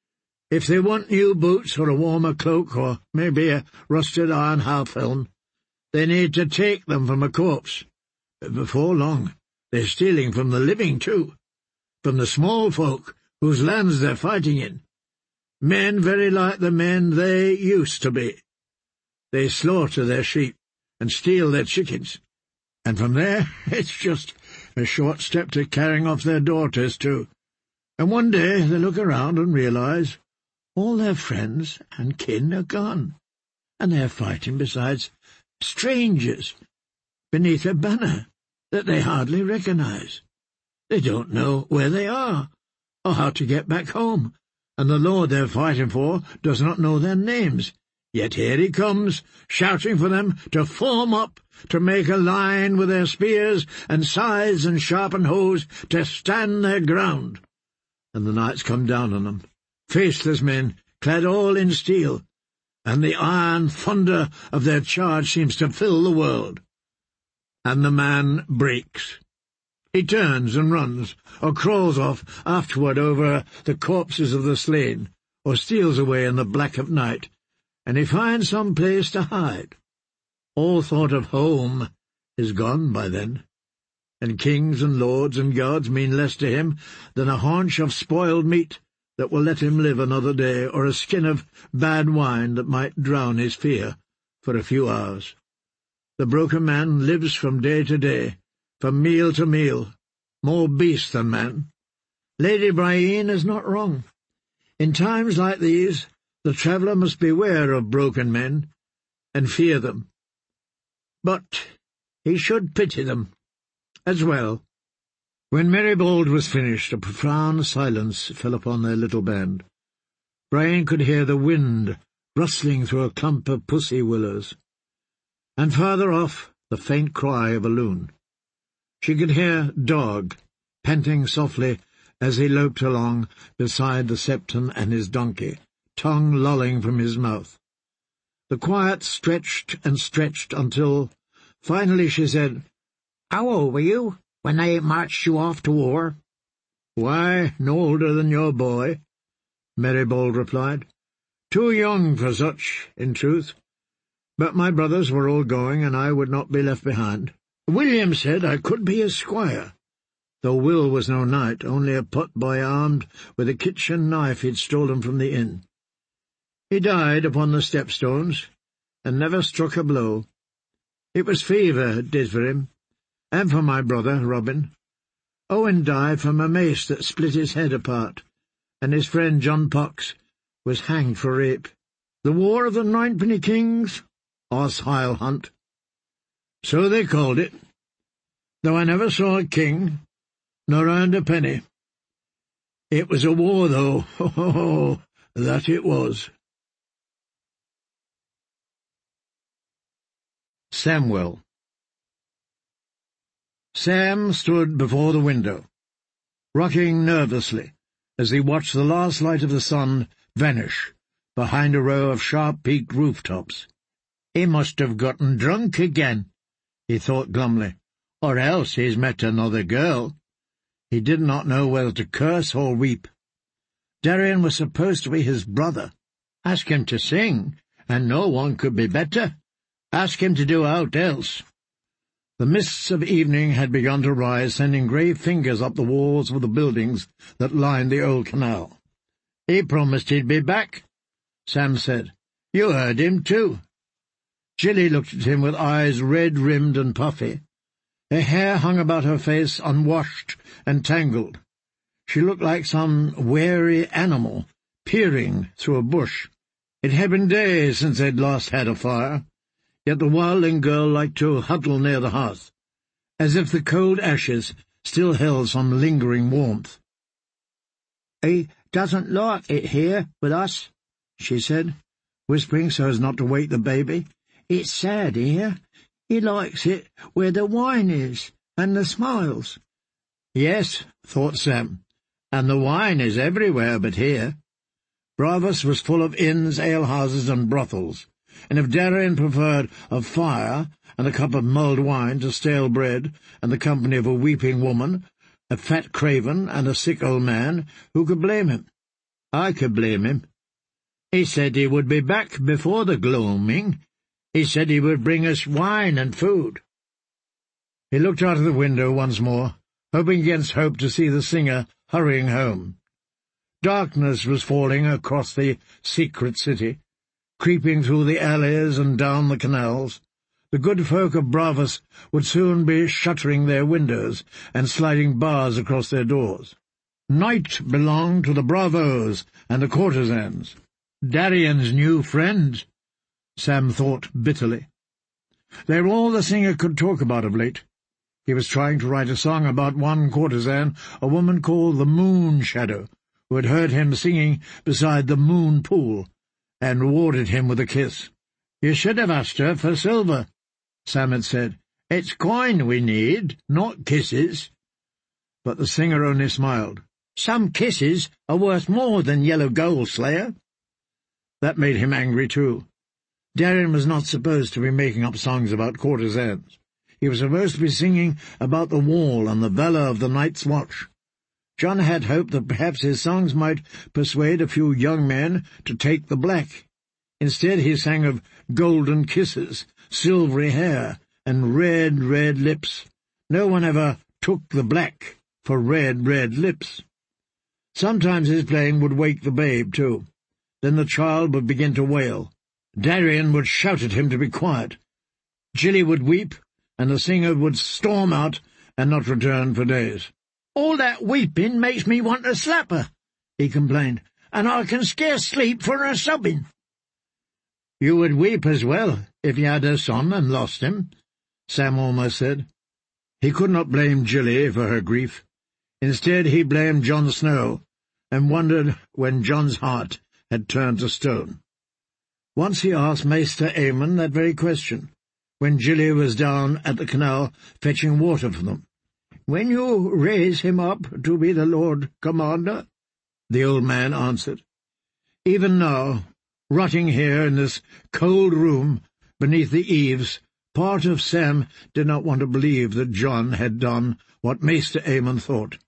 If they want new boots or a warmer cloak or maybe a rusted iron half-helm, they need to take them from a corpse. But before long, they're stealing from the living too, from the small folk whose lands they're fighting in. Men very like the men they used to be. They slaughter their sheep and steal their chickens, and from there it's just a short step to carrying off their daughters too. And one day they look around and realize all their friends and kin are gone, and they're fighting beside strangers beneath a banner that they hardly recognize. They don't know where they are or how to get back home, and the lord they're fighting for does not know their names. Yet here he comes, shouting for them to form up, to make a line with their spears and scythes and sharpened hoes, to stand their ground. And the knights come down on them, faceless men, clad all in steel, and the iron thunder of their charge seems to fill the world. And the man breaks. He turns and runs, or crawls off afterward over the corpses of the slain, or steals away in the black of night, and he finds some place to hide. All thought of home is gone by then, and kings and lords and gods mean less to him than a haunch of spoiled meat that will let him live another day, or a skin of bad wine that might drown his fear for a few hours. The broken man lives from day to day, from meal to meal, more beast than man. Lady Brienne is not wrong. In times like these, the traveller must beware of broken men, and fear them. But he should pity them as well. When Merrybold was finished, a profound silence fell upon their little band. Brian could hear the wind rustling through a clump of pussy willows, and farther off the faint cry of a loon. She could hear Dog panting softly as he loped along beside the Septon and his donkey, tongue lolling from his mouth. The quiet stretched and stretched until finally she said, "How old were you when they marched you off to war?" "Why, no older than your boy," Merrybold replied. "Too young for such, in truth. But my brothers were all going, and I would not be left behind. William said I could be a squire, though Will was no knight, only a pot-boy armed with a kitchen knife he'd stolen from the inn. He died upon the stepstones, and never struck a blow. It was fever it did for him, and for my brother, Robin. Owen died from a mace that split his head apart, and his friend John Pox was hanged for rape. The War of the Ninepenny Kings, or Sile Hunt. So they called it, though I never saw a king, nor earned a penny. It was a war, though, oh, that it was." Samwell. Sam stood before the window, rocking nervously as he watched the last light of the sun vanish behind a row of sharp-peaked rooftops. "He must have gotten drunk again," he thought glumly, "or else he's met another girl." He did not know whether to curse or weep. Darien was supposed to be his brother. Ask him to sing, and no one could be better. Ask him to do aught else." The mists of evening had begun to rise, sending grey fingers up the walls of the buildings that lined the old canal. "He promised he'd be back," Sam said. "You heard him, too." Jilly looked at him with eyes red-rimmed and puffy. Her hair hung about her face, unwashed and tangled. She looked like some wary animal peering through a bush. It had been days since they'd last had a fire, yet the wildling girl liked to huddle near the hearth, as if the cold ashes still held some lingering warmth. "He doesn't like it here with us," she said, whispering so as not to wake the baby. "It's sad here. He likes it where the wine is, and the smiles." "Yes," thought Sam, "and the wine is everywhere but here." Bravos was full of inns, alehouses, and brothels, and if Darien preferred a fire and a cup of mulled wine to stale bread and the company of a weeping woman, a fat craven, and a sick old man, who could blame him? I could blame him. He said he would be back before the gloaming. He said he would bring us wine and food. He looked out of the window once more, hoping against hope to see the singer hurrying home. Darkness was falling across the secret city, creeping through the alleys and down the canals. The good folk of Bravos would soon be shuttering their windows and sliding bars across their doors. Night belonged to the bravos and the courtesans. Darien's new friends, Sam thought bitterly. They were all the singer could talk about of late. He was trying to write a song about one courtesan, a woman called the Moon Shadow, who had heard him singing beside the moon pool, and rewarded him with a kiss. "You should have asked her for silver," Sam had said. "It's coin we need, not kisses." But the singer only smiled. "Some kisses are worth more than yellow gold, Slayer." That made him angry, too. Darien was not supposed to be making up songs about courtesans. He was supposed to be singing about the wall and the valour of the Night's Watch. John had hoped that perhaps his songs might persuade a few young men to take the black. Instead he sang of golden kisses, silvery hair, and red, red lips. No one ever took the black for red, red lips. Sometimes his playing would wake the babe, too. Then the child would begin to wail. Darien would shout at him to be quiet. Jilly would weep, and the singer would storm out and not return for days. "All that weeping makes me want to slap her," he complained, "and I can scarce sleep for her sobbing." "You would weep as well if you had her son and lost him," Sam almost said. He could not blame Jilly for her grief. Instead he blamed John Snow, and wondered when John's heart had turned to stone. Once he asked Maester Aemon that very question, when Jilly was down at the canal fetching water for them. "When you raise him up to be the Lord Commander?" the old man answered. Even now, rotting here in this cold room beneath the eaves, part of Sam did not want to believe that John had done what Maester Aemon thought.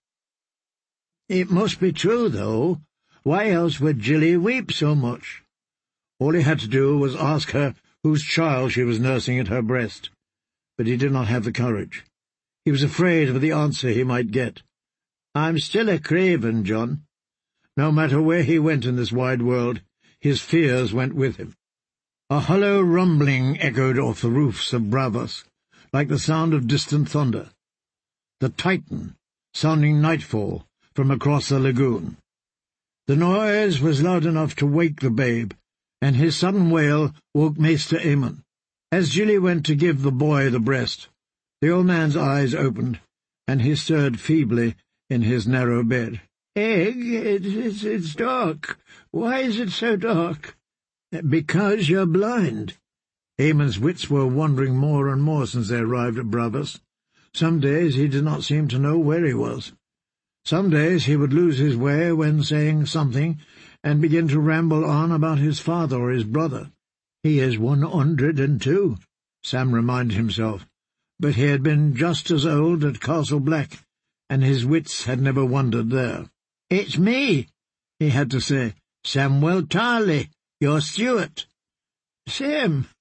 It must be true, though. Why else would Jilly weep so much? All he had to do was ask her whose child she was nursing at her breast, but he did not have the courage. He was afraid of the answer he might get. "I'm still a craven, John." No matter where he went in this wide world, his fears went with him. A hollow rumbling echoed off the roofs of Bravos, like the sound of distant thunder. The Titan, sounding nightfall from across the lagoon. The noise was loud enough to wake the babe, and his sudden wail woke Maester Aemon. As Jilly went to give the boy the breast, the old man's eyes opened, and he stirred feebly in his narrow bed. "Egg, it's dark. Why is it so dark?" "Because you're blind." Aemon's wits were wandering more and more since they arrived at Bravos. Some days he did not seem to know where he was. Some days he would lose his way when saying something, and begin to ramble on about his father or his brother. "He is 102, Sam reminded himself, but he had been just as old at Castle Black, and his wits had never wandered there. "It's me," he had to say. "Samwell Tarley, your steward." "Sam,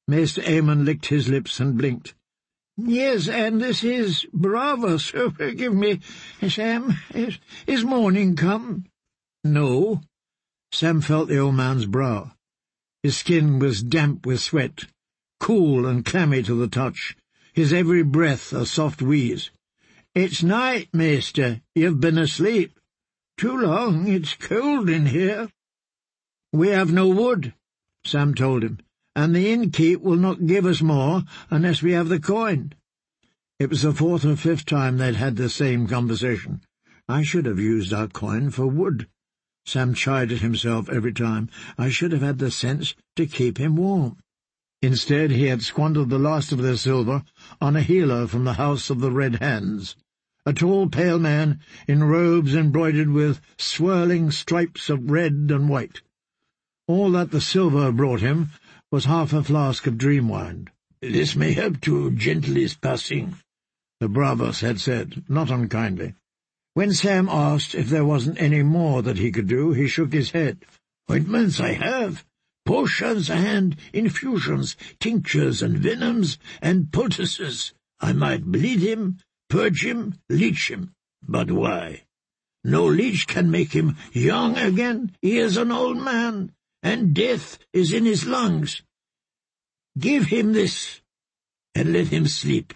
Maester Aemon licked his lips and blinked. "Yes, and this is Bravos, so forgive me, Sam. Is morning come?" "No." Sam felt the old man's brow. His skin was damp with sweat, cool and clammy to the touch, his every breath a soft wheeze. "It's night, maester. You've been asleep. Too long. It's cold in here." "We have no wood," Sam told him, "and the innkeep will not give us more unless we have the coin." It was the fourth or fifth time they'd had the same conversation. "I should have used our coin for wood," Sam chided himself every time. "I should have had the sense to keep him warm." Instead, he had squandered the last of their silver on a healer from the House of the Red Hands, a tall, pale man in robes embroidered with swirling stripes of red and white. All that the silver brought him was half a flask of dream wine. "This may help to gentle his passing," the Bravos had said, not unkindly. When Sam asked if there wasn't any more that he could do, he shook his head. "Ointments I have, potions and infusions, tinctures and venoms and poultices. I might bleed him, purge him, leech him. But why? No leech can make him young again. He is an old man, and death is in his lungs. Give him this, and let him sleep."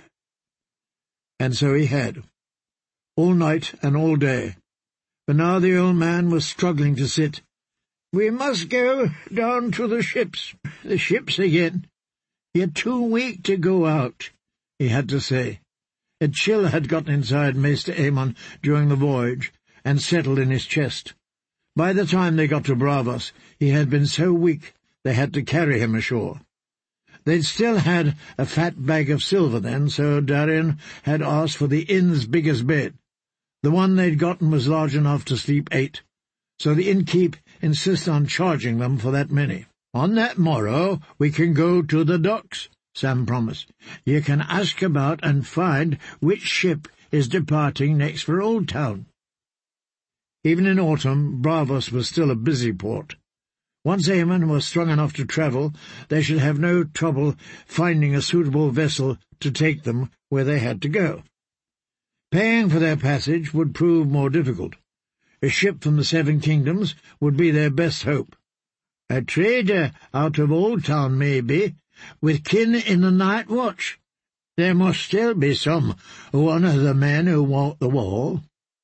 And so he had, all night and all day. But now the old man was struggling to sit. "We must go down to the ships again. You're too weak to go out," he had to say. A chill had gotten inside Maester Aemon during the voyage and settled in his chest. By the time they got to Bravos, he had been so weak they had to carry him ashore. They'd still had a fat bag of silver then, so Darien had asked for the inn's biggest bed. The one they'd gotten was large enough to sleep 8, so the innkeep insisted on charging them for that many. "On that morrow we can go to the docks," Sam promised. "You can ask about and find which ship is departing next for Old Town." Even in autumn, Bravos was still a busy port. Once Aemon was strong enough to travel, they should have no trouble finding a suitable vessel to take them where they had to go. Paying for their passage would prove more difficult. A ship from the 7 Kingdoms would be their best hope. "A trader out of Old Town, maybe, with kin in the night watch. There must still be one of the men who walk the wall."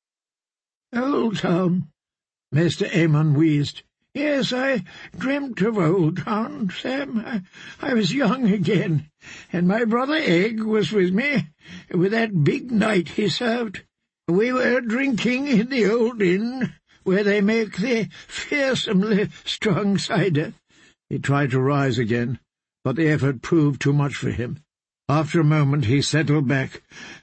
"Old Town," Maester Aemon wheezed. "Yes, I dreamt of Old Town, Sam. I was young again, and my brother Egg was with me, with that big knight he served. We were drinking in the old inn, where they make the fearsomely strong cider." He tried to rise again, but the effort proved too much for him. After a moment he settled back.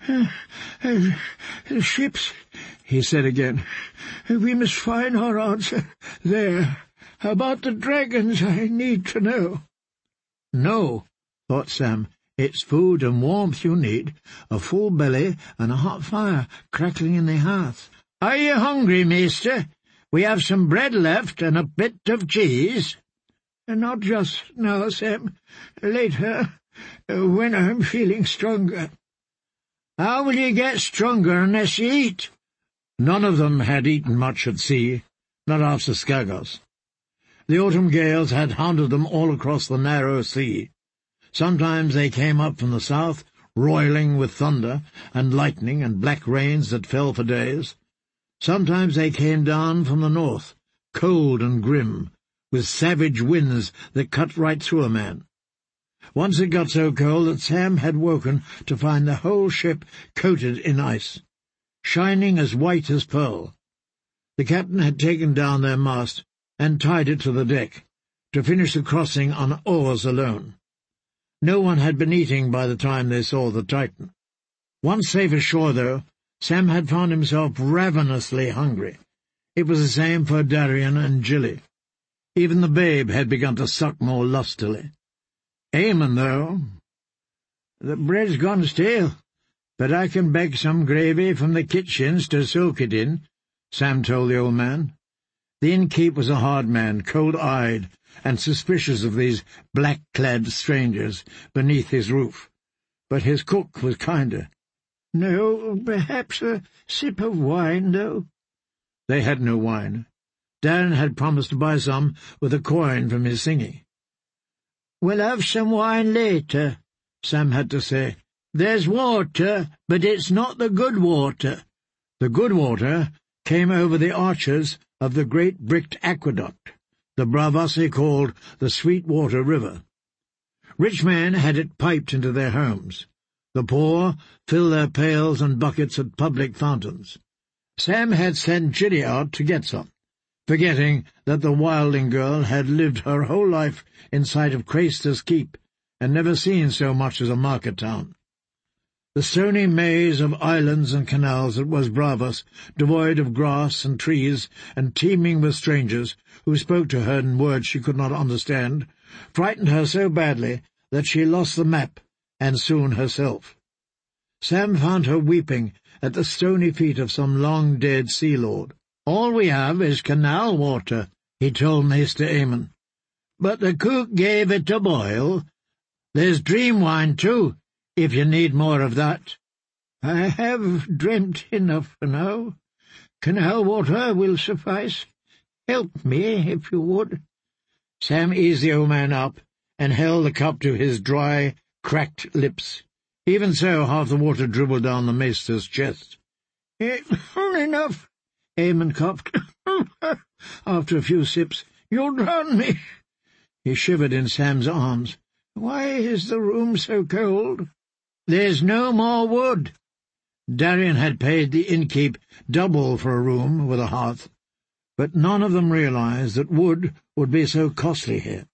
"Ships," he said again. "We must find our answer there. About the dragons I need to know." "No," thought Sam. "It's food and warmth you need, a full belly and a hot fire crackling in the hearth." "Are you hungry, maester? We have some bread left and a bit of cheese." "Not just now, Sam. Later, when I'm feeling stronger." "How will you get stronger unless you eat?" None of them had eaten much at sea, not after Skagos. The autumn gales had hounded them all across the narrow sea. Sometimes they came up from the south, roiling with thunder and lightning and black rains that fell for days. Sometimes they came down from the north, cold and grim, with savage winds that cut right through a man. Once it got so cold that Sam had woken to find the whole ship coated in ice, shining as white as pearl. The captain had taken down their mast and tied it to the deck, to finish the crossing on oars alone. No one had been eating by the time they saw the Titan. Once safe ashore, though, Sam had found himself ravenously hungry. It was the same for Darien and Gilly. Even the babe had begun to suck more lustily. Aemon, though— "The bread's gone stale, but I can beg some gravy from the kitchens to soak it in," Sam told the old man. The innkeep was a hard man, cold-eyed, and suspicious of these black-clad strangers beneath his roof. But his cook was kinder. "No, perhaps a sip of wine, though?" They had no wine. Darren had promised to buy some with a coin from his singing. "We'll have some wine later," Sam had to say. "There's water, but it's not the good water." The good water came over the arches of the great bricked aqueduct, the Bravasi called the Sweetwater River. Rich men had it piped into their homes. The poor filled their pails and buckets at public fountains. Sam had sent Ginny out to get some, forgetting that the Wilding girl had lived her whole life in sight of Craister's Keep and never seen so much as a market town. The stony maze of islands and canals that was Bravos, devoid of grass and trees and teeming with strangers who spoke to her in words she could not understand, frightened her so badly that she lost the map and soon herself. Sam found her weeping at the stony feet of some long-dead sea lord. "All we have is canal water," he told Maester Eamon. "But the cook gave it to boil. There's dream wine, too, if you need more of that." "I have dreamt enough for now. Canal water will suffice. Help me, if you would." Sam eased the old man up and held the cup to his dry, cracked lips. Even so, half the water dribbled down the maester's chest. "It's enough," Eamon coughed. After a few sips. "You'll drown me." He shivered in Sam's arms. "Why is the room so cold?" "There's no more wood." Darren had paid the innkeep double for a room with a hearth, but none of them realized that wood would be so costly here.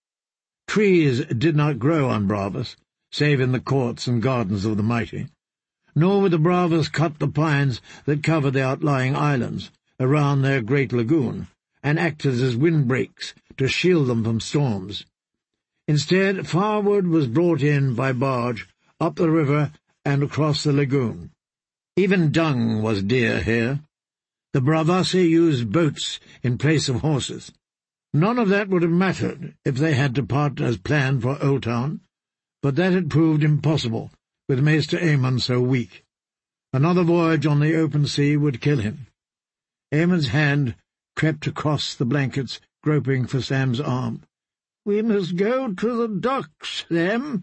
Trees did not grow on Bravos, save in the courts and gardens of the mighty, nor would the Bravos cut the pines that covered the outlying islands around their great lagoon, and acted as windbreaks to shield them from storms. Instead, firewood was brought in by barge up the river and across the lagoon. Even dung was dear here. The Bravasi used boats in place of horses. None of that would have mattered if they had departed as planned for Old Town, but that had proved impossible, with Maester Eamon so weak. Another voyage on the open sea would kill him. Eamon's hand crept across the blankets, groping for Sam's arm. "We must go to the docks, Sam."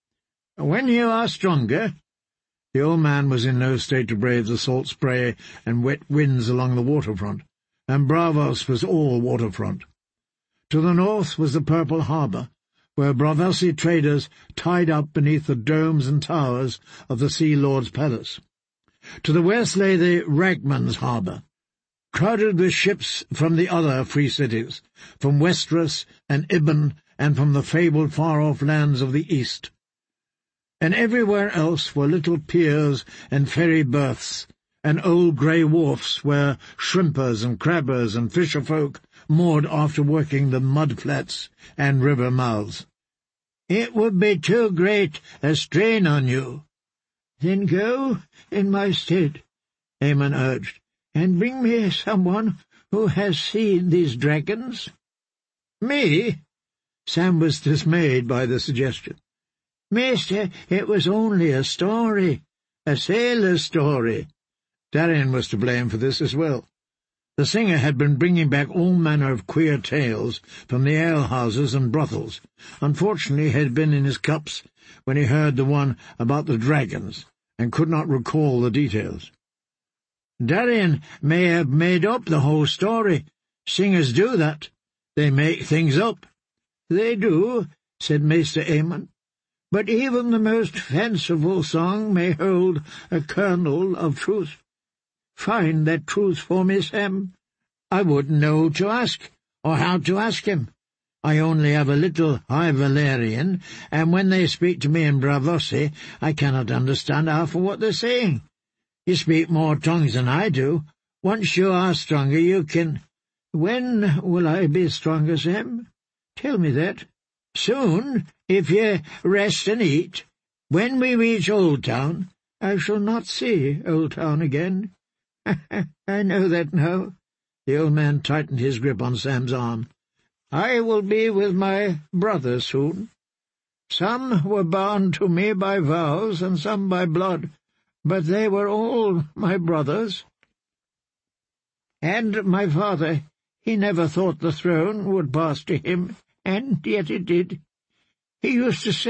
"When you are stronger." The old man was in no state to brave the salt spray and wet winds along the waterfront, and Bravos was all waterfront. To the north was the Purple Harbour, where Bravasi traders tied up beneath the domes and towers of the Sea Lord's palace. To the west lay the Ragman's Harbour, crowded with ships from the other free cities, from Westeros and Ibn, and from the fabled far-off lands of the east. And everywhere else were little piers and ferry berths, and old grey wharfs where shrimpers and crabbers and fisher-folk moored after working the mud-flats and river mouths. "It would be too great a strain on you." "Then go in my stead," Eamon urged, "and bring me someone who has seen these dragons." "Me?" Sam was dismayed by the suggestion. "Maester, it was only a story, a sailor's story." Darren was to blame for this as well. The singer had been bringing back all manner of queer tales from the alehouses and brothels. Unfortunately, he had been in his cups when he heard the one about the dragons, and could not recall the details. "Darren may have made up the whole story. Singers do that. They make things up." "They do," said Maester Eamon. "But even the most fanciful song may hold a kernel of truth. Find that truth for me, Sam." "I wouldn't know who to ask, or how to ask him. I only have a little High Valerian, and when they speak to me in Bravossi, I cannot understand half of what they're saying. You speak more tongues than I do. Once you are stronger, you can—" "When will I be stronger, Sam? Tell me that." "Soon, if you rest and eat. When we reach Old Town—" "I shall not see Old Town again." "I know that now." The old man tightened his grip on Sam's arm. I will be with my brothers soon. Some were bound to me by vows, and some by blood, but they were all my brothers. And my father, he never thought the throne would pass to him, and yet it did. He used to say,